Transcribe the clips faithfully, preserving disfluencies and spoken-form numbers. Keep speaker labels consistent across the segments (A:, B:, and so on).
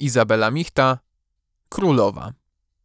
A: Izabela Michta, Królowa.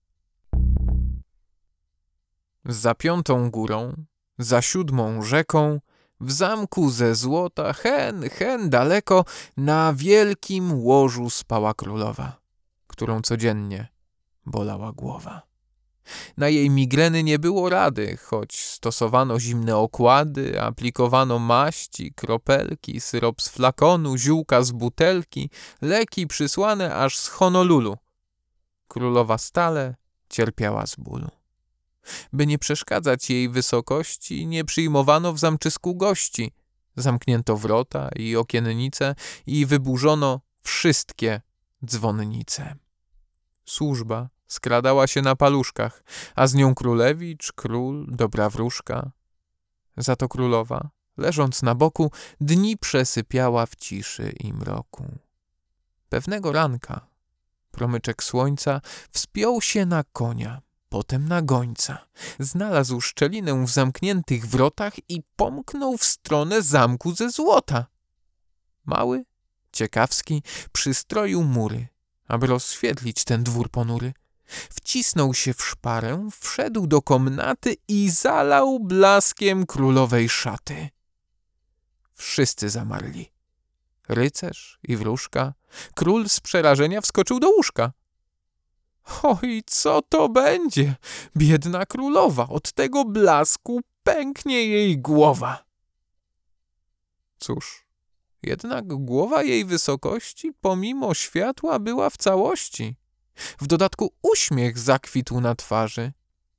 A: Za piątą górą, za siódmą rzeką, w zamku ze złota, hen, hen daleko, na wielkim łożu spała królowa, którą codziennie bolała głowa. Na jej migreny nie było rady, choć stosowano zimne okłady, aplikowano maści, kropelki, syrop z flakonu, ziółka z butelki, leki przysłane aż z Honolulu. Królowa stale cierpiała z bólu. By nie przeszkadzać jej wysokości, nie przyjmowano w zamczysku gości. Zamknięto wrota i okiennice i wyburzono wszystkie dzwonnice. Służba skradała się na paluszkach, a z nią królewicz, król, dobra wróżka. Za to królowa, leżąc na boku, dni przesypiała w ciszy i mroku. Pewnego ranka promyczek słońca wspiął się na konia, potem na gońca. Znalazł szczelinę w zamkniętych wrotach i pomknął w stronę zamku ze złota. Mały, ciekawski, przystroił mury, aby rozświetlić ten dwór ponury. Wcisnął się w szparę, wszedł do komnaty i zalał blaskiem królowej szaty. Wszyscy zamarli. Rycerz i wróżka. Król z przerażenia wskoczył do łóżka. Oj, co to będzie? Biedna królowa, od tego blasku pęknie jej głowa. Cóż, jednak głowa jej wysokości pomimo światła była w całości. W dodatku uśmiech zakwitł na twarzy.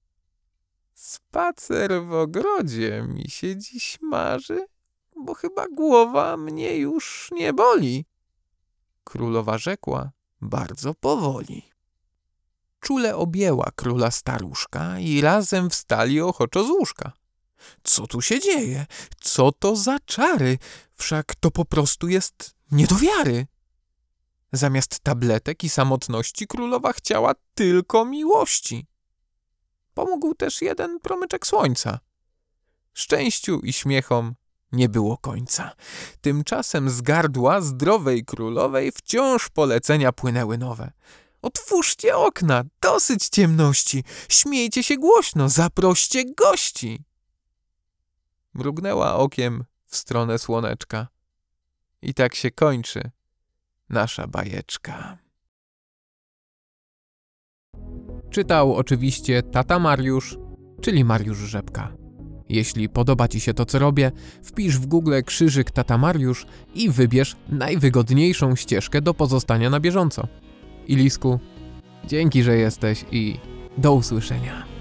A: Spacer w ogrodzie mi się dziś marzy, bo chyba głowa mnie już nie boli. Królowa rzekła bardzo powoli. Czule objęła króla staruszka i razem wstali ochoczo z łóżka. Co tu się dzieje? Co to za czary? Wszak to po prostu jest nie do wiary. Zamiast tabletek i samotności królowa chciała tylko miłości. Pomógł też jeden promyczek słońca. Szczęściu i śmiechom nie było końca. Tymczasem z gardła zdrowej królowej wciąż polecenia płynęły nowe. Otwórzcie okna, dosyć ciemności, śmiejcie się głośno, zaproście gości. Mrugnęła okiem w stronę słoneczka. I tak się kończy nasza bajeczka. Czytał oczywiście tata Mariusz, czyli Mariusz Rzepka. Jeśli podoba Ci się to, co robię, wpisz w Google krzyżyk tata Mariusz i wybierz najwygodniejszą ścieżkę do pozostania na bieżąco. Ilisku, dzięki, że jesteś i do usłyszenia.